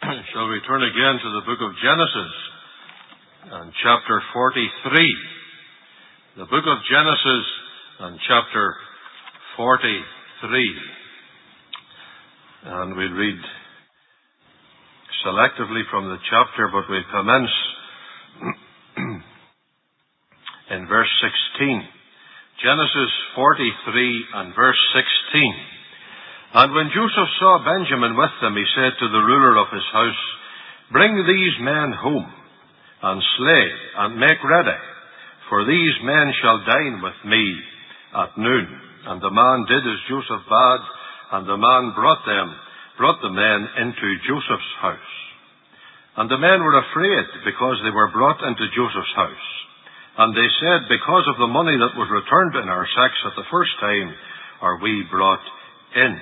Shall we turn again to the book of Genesis and chapter 43? The book of Genesis and chapter 43. And we'll read selectively from the chapter, but we'll commence in verse 16. Genesis 43 and verse 16. And when Joseph saw Benjamin with them, he said to the ruler of his house, "Bring these men home, and slay, and make ready, for these men shall dine with me at noon." And the man did as Joseph bade, and the man brought the men into Joseph's house. And the men were afraid, because they were brought into Joseph's house. And they said, "Because of the money that was returned in our sacks at the first time, are we brought in."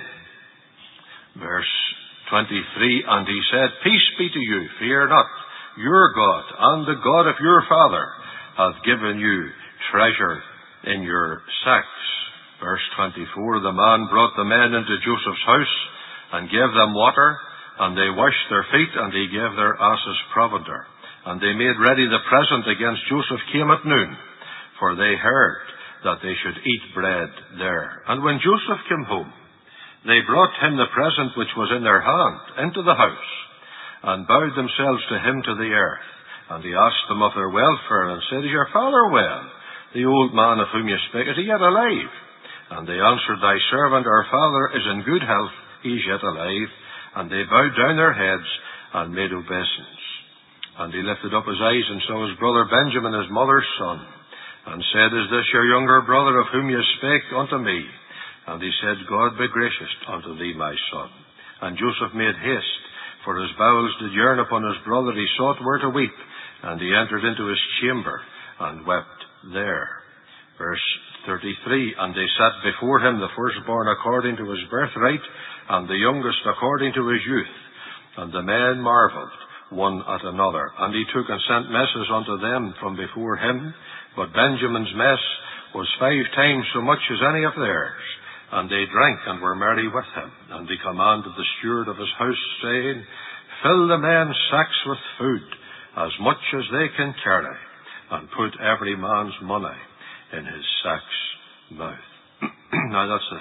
Verse 23, and he said, "Peace be to you, fear not. Your God and the God of your father hath given you treasure in your sacks." Verse 24, the man brought the men into Joseph's house and gave them water, and they washed their feet, and he gave their asses provender. And they made ready the present against Joseph came at noon, for they heard that they should eat bread there. And when Joseph came home, they brought him the present which was in their hand into the house, and bowed themselves to him to the earth. And he asked them of their welfare, and said, "Is your father well? The old man of whom you speak, is he yet alive?" And they answered, "Thy servant, our father, is in good health, he is yet alive." And they bowed down their heads, and made obeisance. And he lifted up his eyes, and saw his brother Benjamin, his mother's son, and said, "Is this your younger brother, of whom you spake unto me?" And he said, "God be gracious unto thee, my son." And Joseph made haste, for his bowels did yearn upon his brother. He sought where to weep, and he entered into his chamber, and wept there. Verse 33, and they sat before him, the firstborn according to his birthright, and the youngest according to his youth. And the men marveled one at another. And he took and sent messes unto them from before him. But Benjamin's mess was 5 times so much as any of theirs. And they drank and were merry with him. And he commanded the steward of his house, saying, "Fill the men's sacks with food, as much as they can carry, and put every man's money in his sack's mouth." Now that's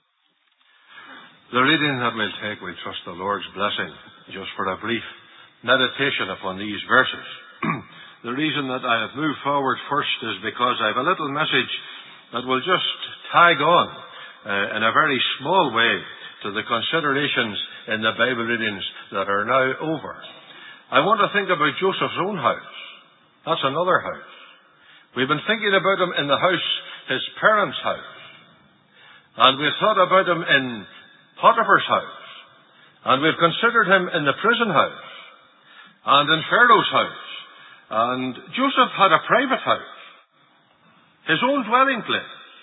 the reading that we'll take. We trust the Lord's blessing just for a brief meditation upon these verses. The reason that I have moved forward first is because I have a little message that will just tag on in a very small way to the considerations in the Bible readings that are now over. I want to think about Joseph's own house. That's another house. We've been thinking about him in the house, his parents' house. And we've thought about him in Potiphar's house. And we've considered him in the prison house and in Pharaoh's house. And Joseph had a private house, his own dwelling place.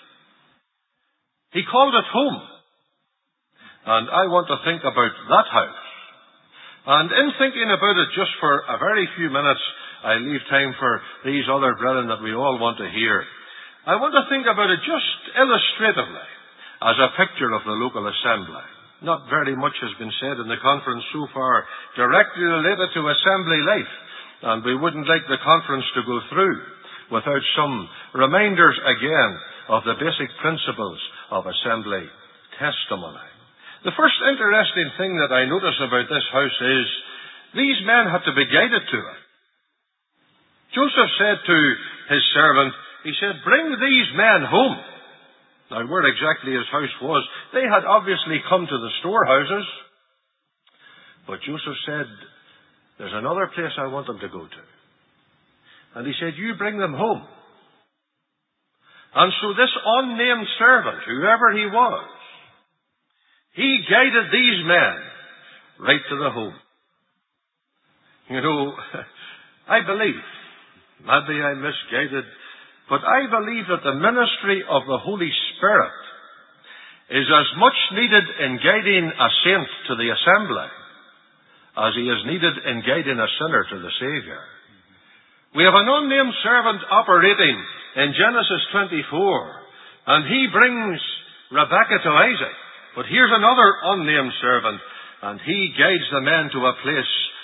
He called it home. And I want to think about that house. And in thinking about it just for a very few minutes, I leave time for these other brethren that we all want to hear. I want to think about it just illustratively, as a picture of the local assembly. Not very much has been said in the conference so far directly related to assembly life, and we wouldn't like the conference to go through without some reminders again of the basic principles of assembly testimony. The first interesting thing that I notice about this house is these men had to be guided to it. Joseph said to his servant, he said, "Bring these men home." Now, where exactly his house was, they had obviously come to the storehouses. But Joseph said, "There's another place I want them to go to." And he said, "You bring them home." And so this unnamed servant, whoever he was, he guided these men right to the home. You know, I believe, maybe I'm misguided, but I believe that the ministry of the Holy Spirit is as much needed in guiding a saint to the assembly as he is needed in guiding a sinner to the Saviour. We have an unnamed servant operating in Genesis 24, and he brings Rebekah to Isaac. But here's another unnamed servant, and he guides the men to a place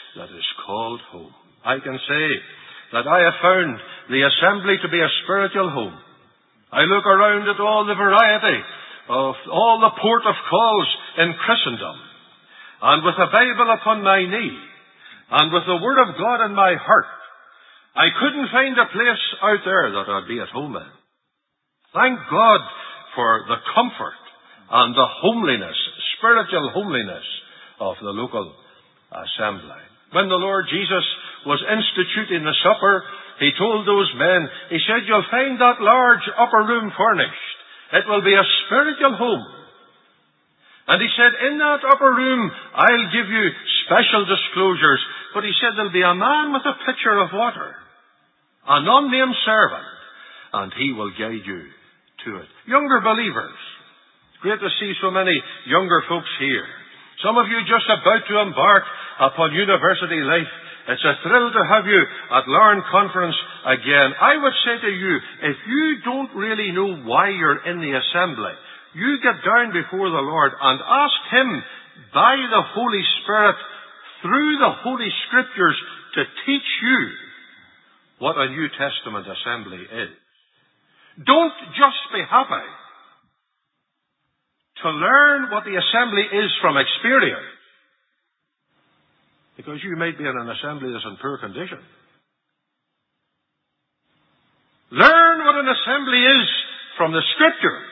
that is called home. I can say that I have found the assembly to be a spiritual home. I look around at all the variety of all the port of calls in Christendom, and with a Bible upon my knee, and with the Word of God in my heart, I couldn't find a place out there that I'd be at home in. Thank God for the comfort and the homeliness, spiritual homeliness of the local assembly. When the Lord Jesus was instituting the supper, He told those men, He said, you'll find that large upper room furnished. It will be a spiritual home. And He said, in that upper room, I'll give you special disclosures. But He said, there'll be a man with a pitcher of water, an unnamed servant, and he will guide you to it. Younger believers, great to see so many younger folks here. Some of you just about to embark upon university life. It's a thrill to have you at Larne Conference again. I would say to you, if you don't really know why you're in the assembly, you get down before the Lord and ask Him by the Holy Spirit through the Holy Scriptures to teach you what a New Testament assembly is. Don't just be happy to learn what the assembly is from experience, because you might be in an assembly that's in poor condition. Learn what an assembly is from the Scriptures,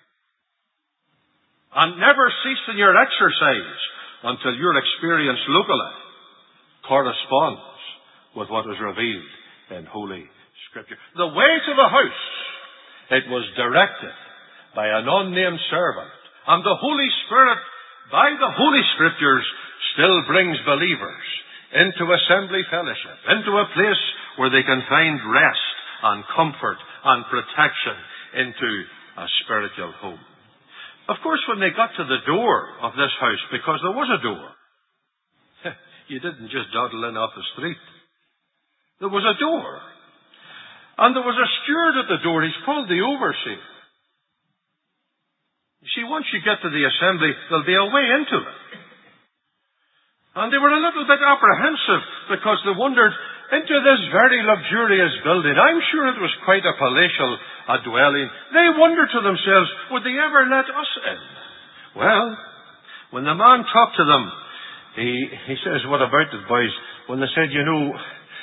and never cease in your exercise until your experience locally corresponds with what is revealed in Holy Scripture. The way to the house, it was directed by an unnamed servant, and the Holy Spirit, by the Holy Scriptures, still brings believers into assembly fellowship, into a place where they can find rest and comfort and protection, into a spiritual home. Of course, when they got to the door of this house, because there was a door, you didn't just dawdle in off the street. There was a door. And there was a steward at the door. He's called the overseer. You see, once you get to the assembly, there'll be a way into it. And they were a little bit apprehensive because they wondered, into this very luxurious building, I'm sure it was quite a palatial dwelling. They wondered to themselves, would they ever let us in? Well, when the man talked to them, he says, what about it, boys? When they said, you know,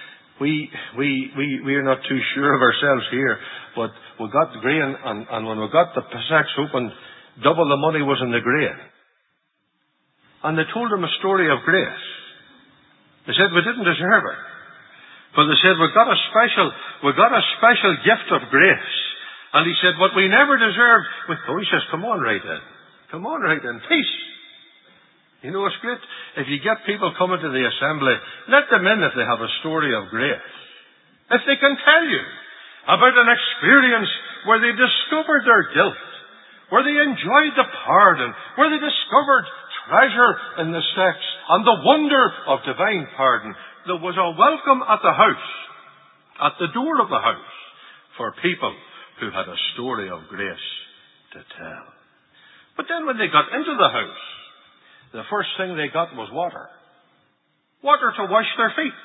we're not too sure of ourselves here, but we got the grain, and when we got the sacks open, double the money was in the grain. And they told him a story of grace. They said, we didn't deserve it. But they said, we got a special gift of grace. And he said, what we never deserved. He says, come on right in. Come on right in. Peace. You know, it's great. If you get people coming to the assembly, let them in if they have a story of grace. If they can tell you about an experience where they discovered their guilt, where they enjoyed the pardon, where they discovered treasure in the sex and the wonder of divine pardon. There was a welcome at the house, at the door of the house, for people who had a story of grace to tell. But then when they got into the house, the first thing they got was water. Water to wash their feet.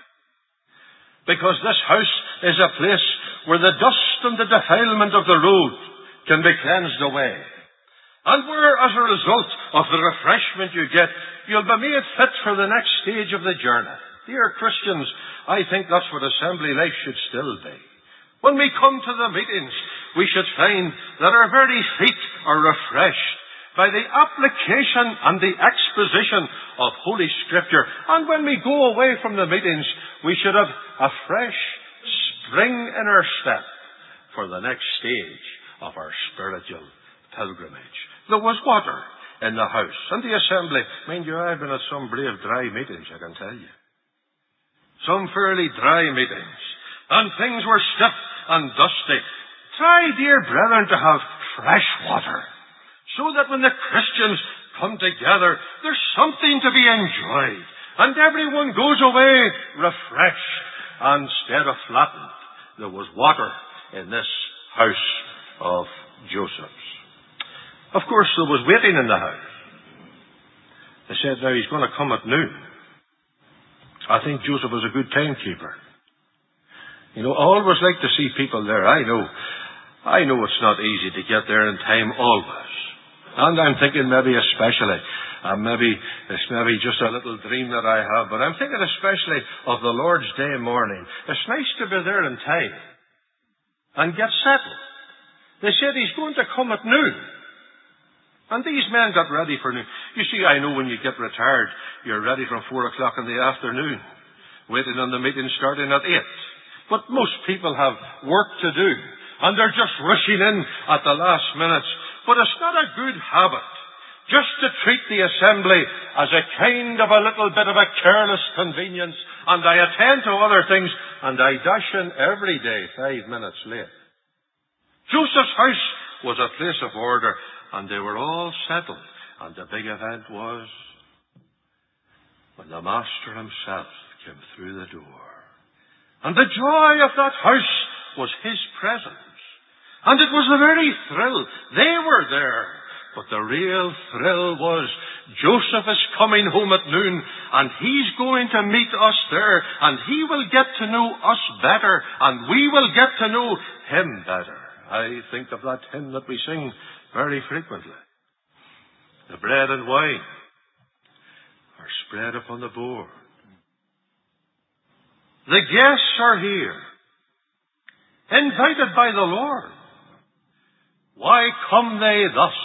Because this house is a place where the dust and the defilement of the road can be cleansed away. And where, as a result of the refreshment you get, you'll be made fit for the next stage of the journey. Dear Christians, I think that's what assembly life should still be. When we come to the meetings, we should find that our very feet are refreshed by the application and the exposition of Holy Scripture. And when we go away from the meetings, we should have a fresh spring in our step for the next stage of our spiritual pilgrimage. There was water in the house and the assembly. Mind you, I've been at some brave dry meetings, I can tell you. Some fairly dry meetings. And things were stiff and dusty. Try, dear brethren, to have fresh water, so that when the Christians come together, there's something to be enjoyed, and everyone goes away refreshed instead of flattened. There was water in this house of Joseph's. Of course, there was waiting in the house. They said, now he's going to come at noon. I think Joseph was a good timekeeper. I always like to see people there. I know it's not easy to get there in time always. And I'm thinking maybe especially, it's maybe just a little dream that I have, but I'm thinking especially of the Lord's Day morning. It's nice to be there in time and get settled. They said he's going to come at noon. And these men got ready for noon. You see, I know when you get retired, you're ready from 4 o'clock in the afternoon, waiting on the meeting starting at 8. But most people have work to do, and they're just rushing in at the last minute. But it's not a good habit just to treat the assembly as a kind of a little bit of a careless convenience, and I attend to other things, and I dash in every day 5 minutes late. Joseph's house was a place of order, and they were all settled. And the big event was when the Master himself came through the door. And the joy of that house was his presence. And it was the very thrill. They were there. But the real thrill was Joseph is coming home at noon, and he's going to meet us there, and he will get to know us better, and we will get to know him better. I think of that hymn that we sing very frequently. The bread and wine are spread upon the board. The guests are here, invited by the Lord. Why come they thus?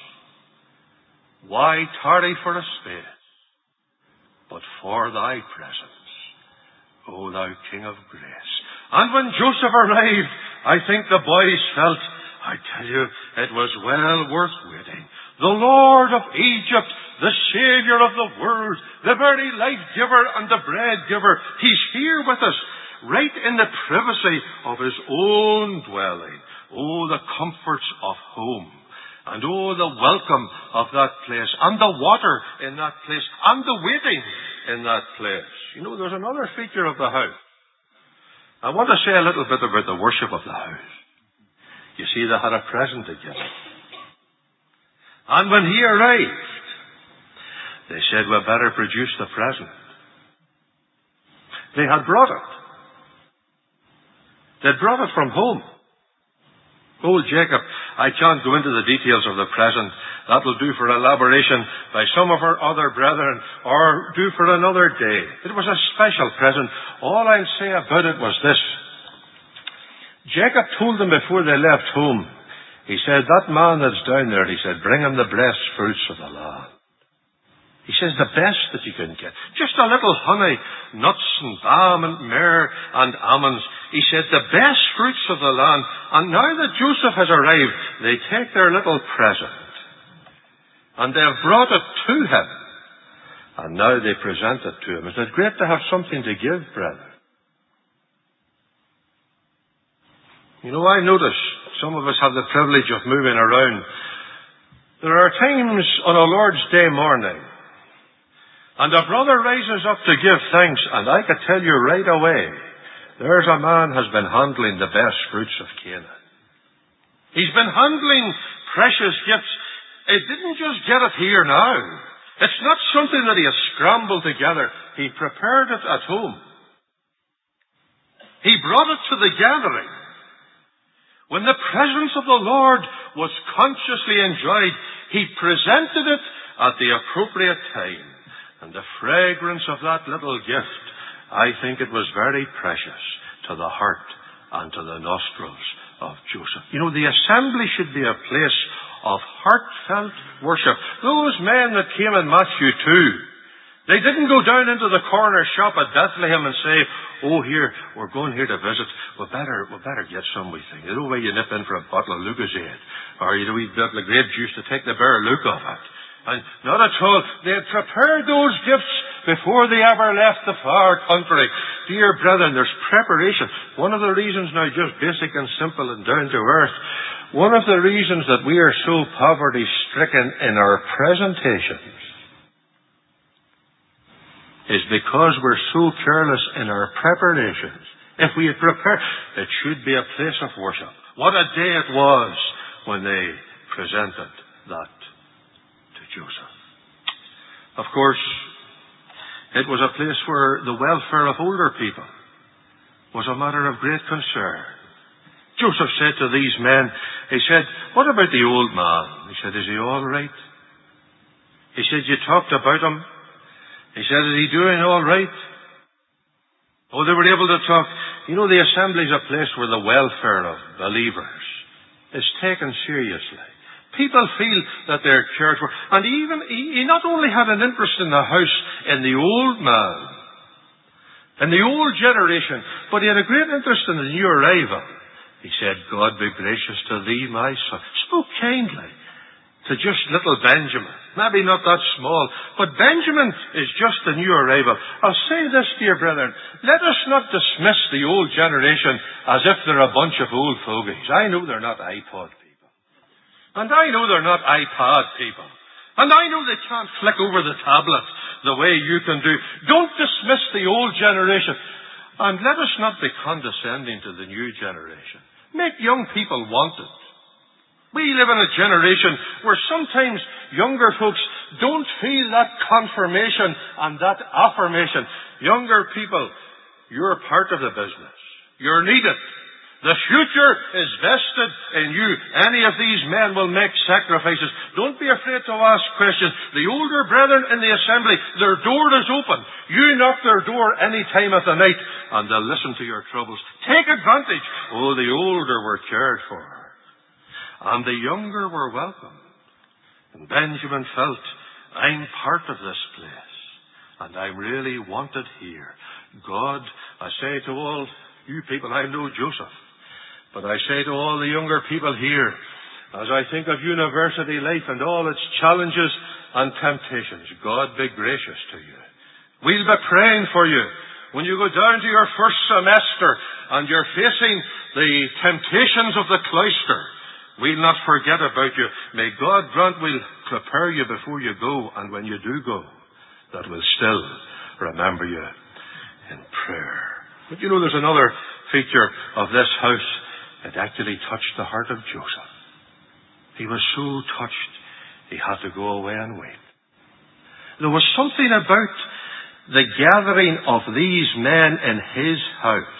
Why tarry for a space, but for thy presence, O thou King of grace? And when Joseph arrived, I think the boys felt, I tell you, it was well worth waiting. The Lord of Egypt, the Savior of the world, the very life-giver and the bread-giver, he's here with us, right in the privacy of his own dwelling. Oh, the comforts of home. And oh, the welcome of that place, and the water in that place, and the waiting in that place. There's another feature of the house. I want to say a little bit about the worship of the house. You see, they had a present to give him. And when he arrived, they said, we better produce the present. They had brought it. They'd brought it from home. Old Jacob, I can't go into the details of the present. That will do for elaboration by some of our other brethren, or do for another day. It was a special present. All I'll say about it was this. Jacob told them before they left home, he said, that man that's down there, he said, bring him the blessed fruits of the land. He says, the best that you can get. Just a little honey, nuts and balm and myrrh and almonds. He said, the best fruits of the land. And now that Joseph has arrived, they take their little present. And they have brought it to him. And now they present it to him. Isn't it great to have something to give, brethren? I notice some of us have the privilege of moving around. There are times on a Lord's Day morning, and a brother rises up to give thanks, and I could tell you right away, there's a man has been handling the best fruits of Canaan. He's been handling precious gifts. He didn't just get it here now. It's not something that he has scrambled together. He prepared it at home. He brought it to the gathering. When the presence of the Lord was consciously enjoyed, he presented it at the appropriate time. And the fragrance of that little gift, I think it was very precious to the heart and to the nostrils of Joseph. The assembly should be a place of heartfelt worship. Those men that came in Matthew 2, they didn't go down into the corner shop at Bethlehem and say, oh, here, we're going here to visit. We better get some, we think. Where you nip in for a bottle of Lucozade, or a wee bottle of grape juice to take the bare look off it. And not at all. They had prepared those gifts before they ever left the far country. Dear brethren, there's preparation. One of the reasons now, just basic and simple and down to earth, one of the reasons that we are so poverty-stricken in our presentations is because we're so careless in our preparations. If we had prepared, it should be a place of worship. What a day it was when they presented that to Joseph. Of course, It was a place where the welfare of older people was a matter of great concern. Joseph said to these men, he said, "What about the old man?" He said, "Is he all right?" He said, "You talked about him." He said, "Is he doing all right?" Oh, they were able to talk. You know, the assembly is a place where the welfare of believers is taken seriously. People feel that they're cared for. And he not only had an interest in the house, in the old man, in the old generation, but he had a great interest in the new arrival. He said, "God be gracious to thee, my son." Spoke kindly to just little Benjamin. Maybe not that small, but Benjamin is just the new arrival. I'll say this, dear brethren, let us not dismiss the old generation as if they're a bunch of old fogies. I know they're not iPod people. And I know they're not iPad people. And I know they can't flick over the tablet the way you can do. Don't dismiss the old generation. And let us not be condescending to the new generation. Make young people want it. We live in a generation where sometimes younger folks don't feel that confirmation and that affirmation. Younger people, you're part of the business. You're needed. The future is vested in you. Any of these men will make sacrifices. Don't be afraid to ask questions. The older brethren in the assembly, their door is open. You knock their door any time of the night, and they'll listen to your troubles. Take advantage. Oh, the older were cared for, and the younger were welcomed. And Benjamin felt, I'm part of this place, and I'm really wanted here. God, I say to all you people, I know Joseph, but I say to all the younger people here, as I think of university life and all its challenges and temptations, God be gracious to you. We'll be praying for you when you go down to your first semester and you're facing the temptations of the cloister. We'll not forget about you. May God grant we'll prepare you before you go, and when you do go, that we'll still remember you in prayer. But you know, there's another feature of this house. It actually touched the heart of Joseph. He was so touched, he had to go away and wait. There was something about the gathering of these men in his house.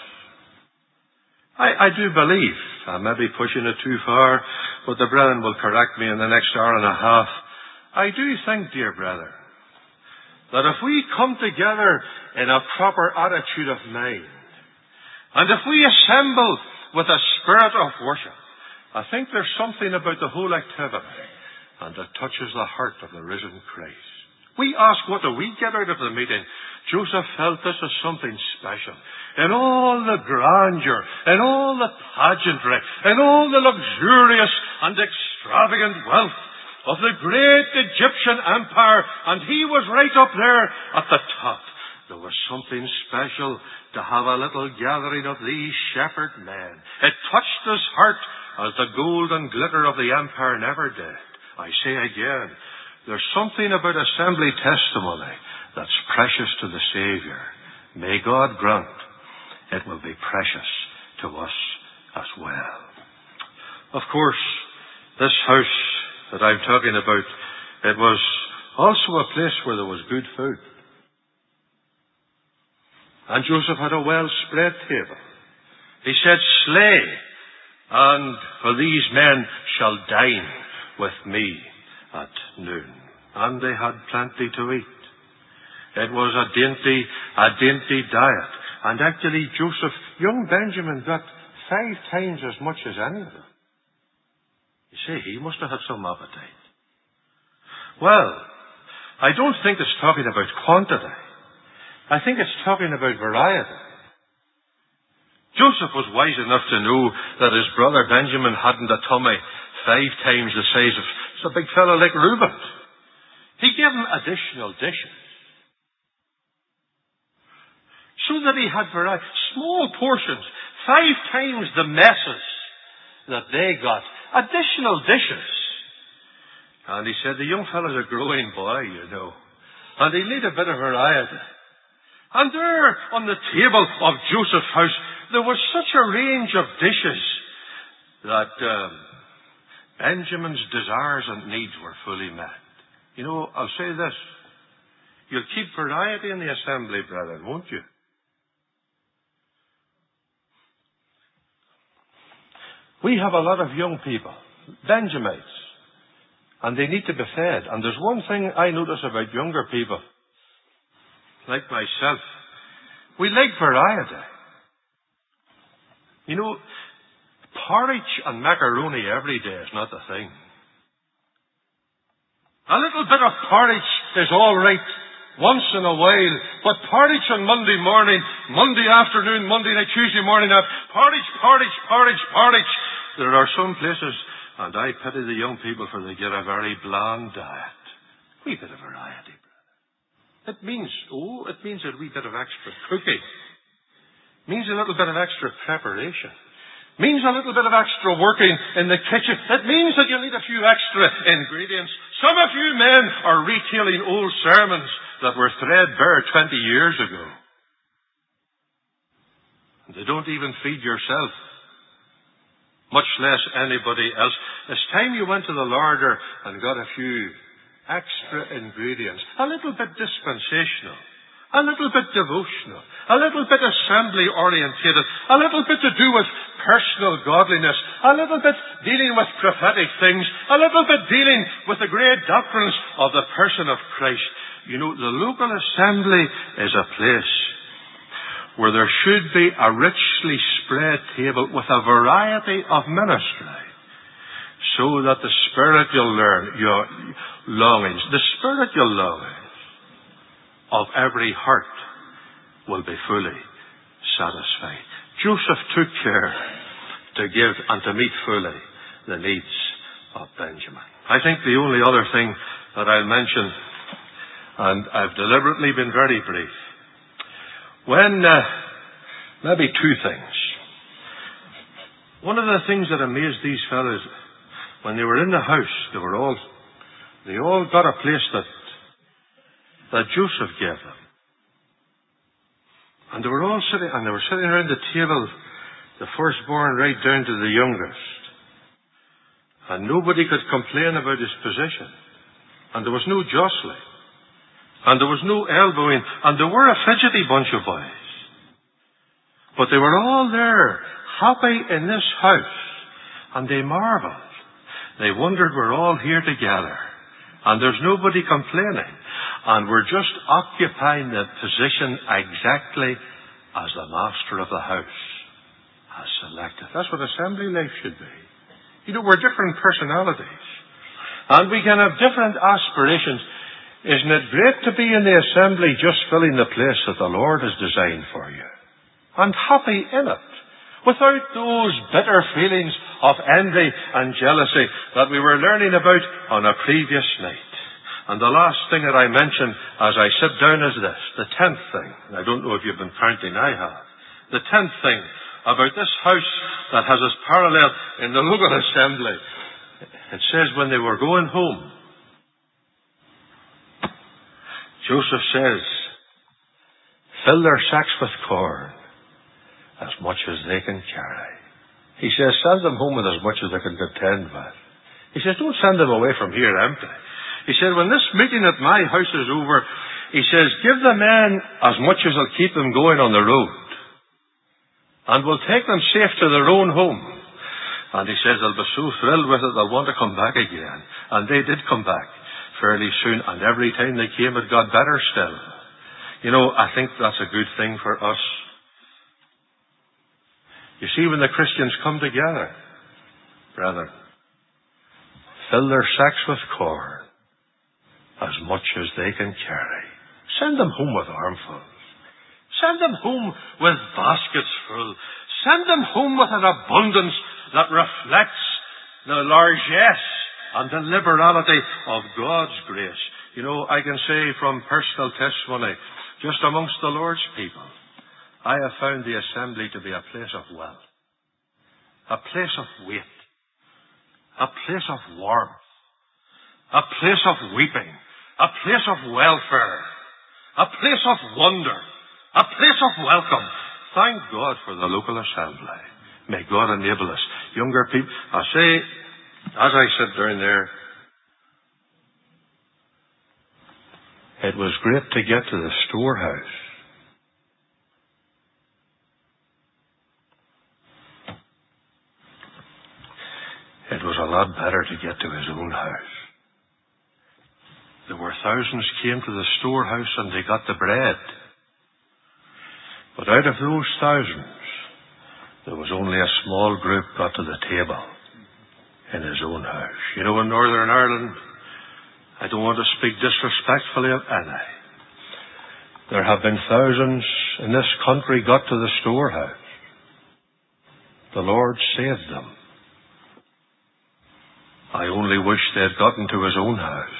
I do believe, I may be pushing it too far, but the brethren will correct me in the next hour and a half. I do think, dear brother, that if we come together in a proper attitude of mind, and if we assemble with a spirit of worship, I think there's something about the whole activity, and it touches the heart of the risen Christ. We ask, what do we get out of the meeting? Joseph felt this is something special. In all the grandeur, in all the pageantry, in all the luxurious and extravagant wealth of the great Egyptian empire, and he was right up there at the top. There was something special to have a little gathering of these shepherd men. It touched his heart as the gold and glitter of the empire never did. I say again, there's something about assembly testimony that's precious to the Savior. May God grant it will be precious to us as well. Of course, this house that I'm talking about, it was also a place where there was good food. And Joseph had a well-spread table. He said, slay, and for these men shall dine with me at noon. And they had plenty to eat. It was a dainty diet. And actually Joseph, young Benjamin, got 5 times as much as any of them. You see, he must have had some appetite. Well, I don't think it's talking about quantity. I think it's talking about variety. Joseph was wise enough to know that his brother Benjamin hadn't a tummy 5 times the size of a big fellow like Reuben. He gave him additional dishes, so that he had variety. Small portions, 5 times the messes that they got. Additional dishes. And he said, the young fellow's a growing boy, you know, and he need a bit of variety. And there on the table of Joseph's house, there was such a range of dishes that Benjamin's desires and needs were fully met. You know, I'll say this. You'll keep variety in the assembly, brethren, won't you? We have a lot of young people, Benjamites, and they need to be fed. And there's one thing I notice about younger people, like myself. We like variety. You know, porridge and macaroni every day is not the thing. A little bit of porridge is all right once in a while, but porridge on Monday morning, Monday afternoon, Monday night, Tuesday morning, porridge. There are some places, and I pity the young people, for they get a very bland diet. A wee bit of variety, brother. It means a wee bit of extra cooking. It means a little bit of extra preparation. It means a little bit of extra working in the kitchen. It means that you need a few extra ingredients. Some of you men are retailing old sermons that were threadbare 20 years ago. And they don't even feed yourself, much less anybody else. It's time you went to the larder and got a few extra ingredients. A little bit dispensational. A little bit devotional. A little bit assembly orientated. A little bit to do with personal godliness. A little bit dealing with prophetic things. A little bit dealing with the great doctrines of the person of Christ. You know, the local assembly is a place where there should be a richly spread table with a variety of ministry, so that the spiritual longings of every heart will be fully satisfied. Joseph took care to give and to meet fully the needs of Benjamin. I think the only other thing that I'll mention, and I've deliberately been very brief, maybe two things. One of the things that amazed these fellows, when they were in the house, they all got a place that Joseph gave them. And they were all sitting around the table, the firstborn right down to the youngest. And nobody could complain about his position. And there was no jostling. And there was no elbowing. And they were a fidgety bunch of boys. But they were all there, happy in this house. And they marveled. They wondered, we're all here together. And there's nobody complaining. And we're just occupying the position exactly as the master of the house has selected. That's what assembly life should be. You know, we're different personalities. And we can have different aspirations. Isn't it great to be in the assembly just filling the place that the Lord has designed for you? And happy in it. Without those bitter feelings of envy and jealousy that we were learning about on a previous night. And the last thing that I mention as I sit down is this, the 10th thing. I don't know if you've been counting, I have. The 10th thing about this house that has its parallel in the local assembly. It says when they were going home, Joseph says, fill their sacks with corn, as much as they can carry. He says, send them home with as much as they can contend with. He says, don't send them away from here empty. He said, when this meeting at my house is over, he says, give the men as much as will keep them going on the road. And we'll take them safe to their own home. And he says, they'll be so thrilled with it, they'll want to come back again. And they did come back fairly soon. And every time they came, it got better still. You know, I think that's a good thing for us. You see, when the Christians come together, brethren, fill their sacks with corn, as much as they can carry. Send them home with armfuls. Send them home with baskets full. Send them home with an abundance that reflects the largesse and the liberality of God's grace. You know, I can say from personal testimony, just amongst the Lord's people, I have found the assembly to be a place of wealth, a place of weight, a place of warmth, a place of weeping, a place of welfare, a place of wonder, a place of welcome. Thank God for the local assembly. May God enable us. Younger people, I say, as I sit down there, It was great to get to the storehouse. It was a lot better to get to his own house. There were thousands came to the storehouse and they got the bread. But out of those thousands, there was only a small group got to the table in his own house. You know, in Northern Ireland, I don't want to speak disrespectfully of any. There have been thousands in this country got to the storehouse. The Lord saved them. I only wish they had gotten to his own house.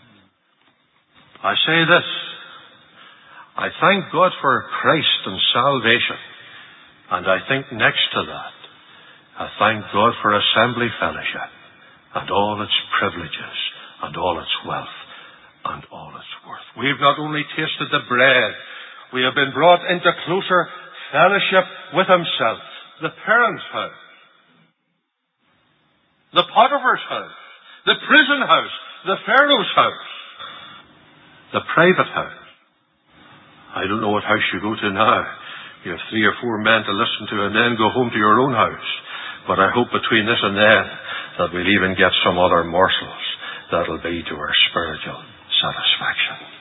I say this. I thank God for Christ and salvation. And I think next to that, I thank God for Assembly Fellowship and all its privileges and all its wealth and all its worth. We've not only tasted the bread, we have been brought into closer fellowship with himself. The parents' house, the Potiphar's house, the prison house, the Pharaoh's house, the private house. I don't know what house you go to now. You have 3 or 4 men to listen to and then go home to your own house. But I hope between this and then that we'll even get some other morsels that'll be to our spiritual satisfaction.